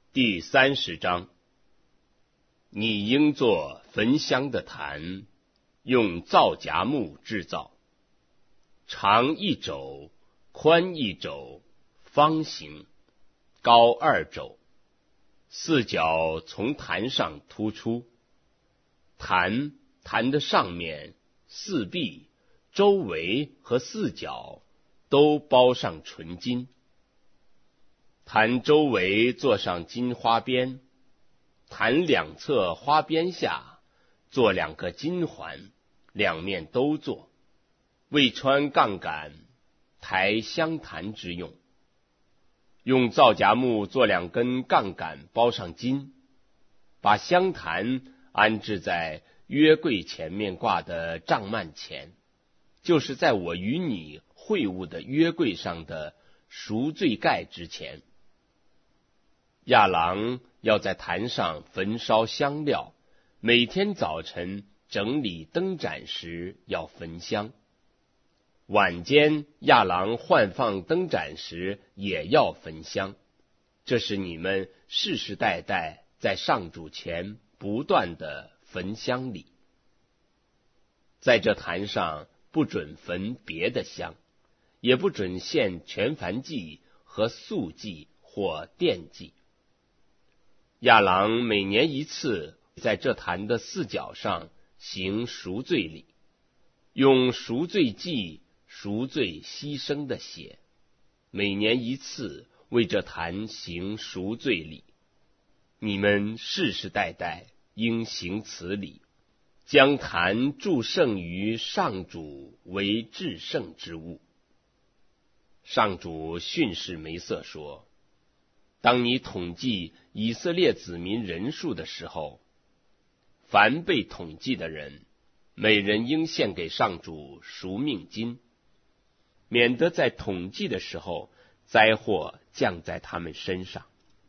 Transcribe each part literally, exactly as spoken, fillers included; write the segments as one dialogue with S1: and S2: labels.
S1: 第三十章，你应做焚香的坛，用皂荚木制造，长一肘，宽一肘，方形，高二肘，四角从坛上突出。坛坛的上面、四壁、周围和四角都包上纯金。坛周围做上金花边，坛两侧花边下做两个金环，两面都做，为穿杠杆抬香坛之用。用皂荚木做两根杠杆包上金，把香坛安置在约柜前面挂的帐幔前，就是在我与你会晤的约柜上的赎罪盖之前。亚郎要在坛上焚烧香料，每天早晨整理灯盏时要焚香，晚间亚郎换放灯盏时也要焚香。这是你们世世代代在上主前不断的焚香礼。在这坛上不准焚别的香，也不准献全燔祭和素祭或奠祭。亚郎每年一次在这坛的四角上行赎罪礼，用赎罪祭赎罪牺牲的血，每年一次为这坛行赎罪礼。你们世世代代应行此礼，将坛祝圣于上主为至圣之物。上主训示梅瑟说，当你统计以色列子民人数的时候，凡被统计的人，每人应献给上主赎命金，免得在统计的时候灾祸降在他们身上。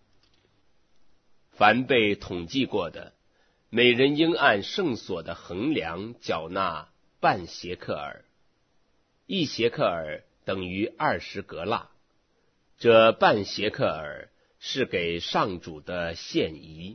S1: 凡被统计过的，每人应按圣所的衡量缴纳半协克尔，一协克尔等于二十格纳，这半协克尔是给上主的献仪。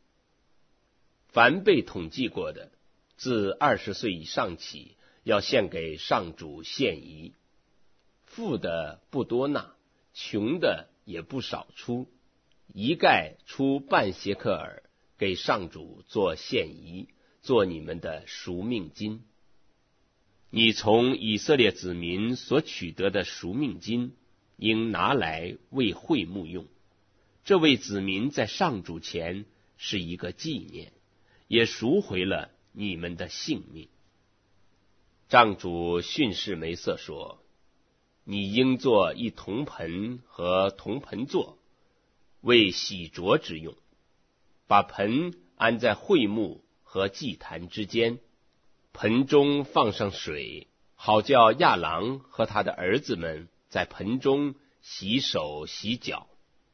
S1: 凡被统计过的，自二十岁以上起，要献给上主献仪。富的不多纳，穷的也不少出，一概出半协克尔，给上主做献仪，做你们的赎命金。你从以色列子民所取得的赎命金，应拿来为会幕用。这位子民在上主前是一个纪念，也赎回了你们的性命。帐主训示梅瑟说，你应做一铜盆和铜盆座，为洗濯之用，把盆安在会幕和祭坛之间，盆中放上水，好叫亚郎和他的儿子们在盆中洗手洗脚。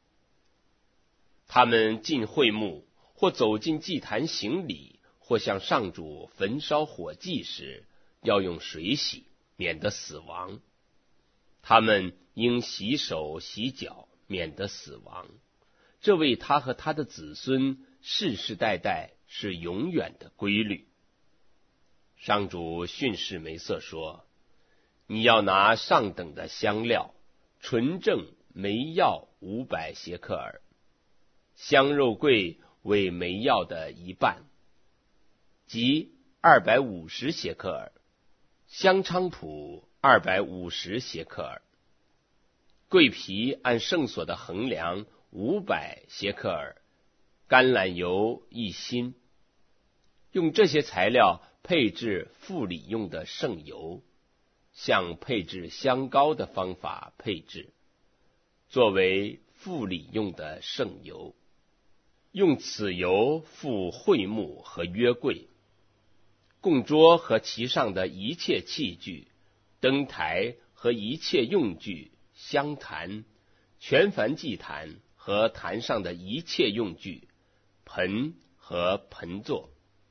S1: 他们进会幕或走进祭坛行礼，或向上主焚烧火祭时，要用水洗，免得死亡。他们应洗手洗脚，免得死亡。这为他和他的子孙世世代代是永远的规律。上主训示梅瑟说，你要拿上等的香料，纯正梅药五百协克尔，香肉桂为梅药的一半，即二百五十协克尔，香菖蒲二百五十协克尔，桂皮按圣所的衡量五百协克尔，橄榄油一斤。用这些材料配制复礼用的圣油，像配制香膏的方法配制，作为复礼用的圣油。用此油覆会幕和约柜、供桌和其上的一切器具、灯台和一切用具、香坛、全燔祭坛和坛上的一切用具、盆和盆座。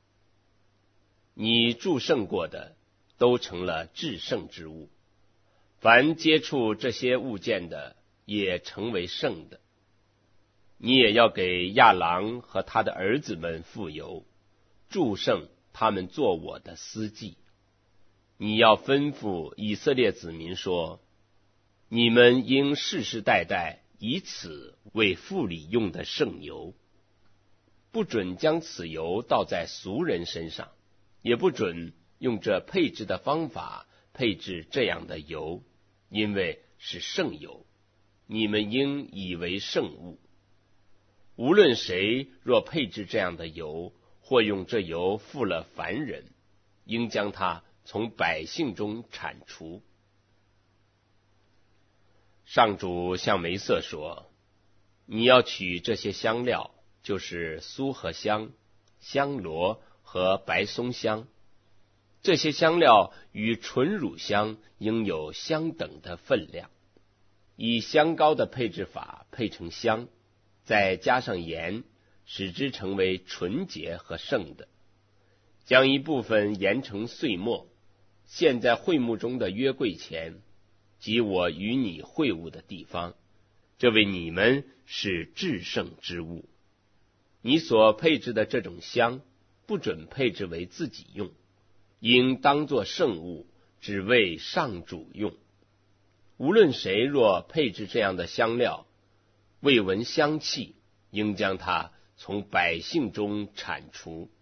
S1: 你祝圣过的都成了至圣之物，凡接触这些物件的也成为圣的。 你也要给亚郎和他的儿子们傅油，祝圣他们做我的司祭。你要吩咐以色列子民说，你们应世世代代以此为妇理用的圣油，不准将此油倒在俗人身上，也不准用这配制的方法配制这样的油，因为是圣油，你们应以为圣物。无论谁若配制这样的油，或用这油付了凡人，应将它从百姓中铲除。上主向梅瑟说，你要取这些香料，就是苏合香、香罗和白松香，这些香料与纯乳香应有相等的分量，以香膏的配制法配成香，再加上盐，使之成为纯洁和圣的。将一部分研成碎末，献在会幕中的约柜前，即我与你会晤的地方，这为你们是至圣之物。你所配置的这种香，不准配置为自己用，应当作圣物，只为上主用。无论谁若配置这样的香料，未闻香气，应将它从百姓中铲除。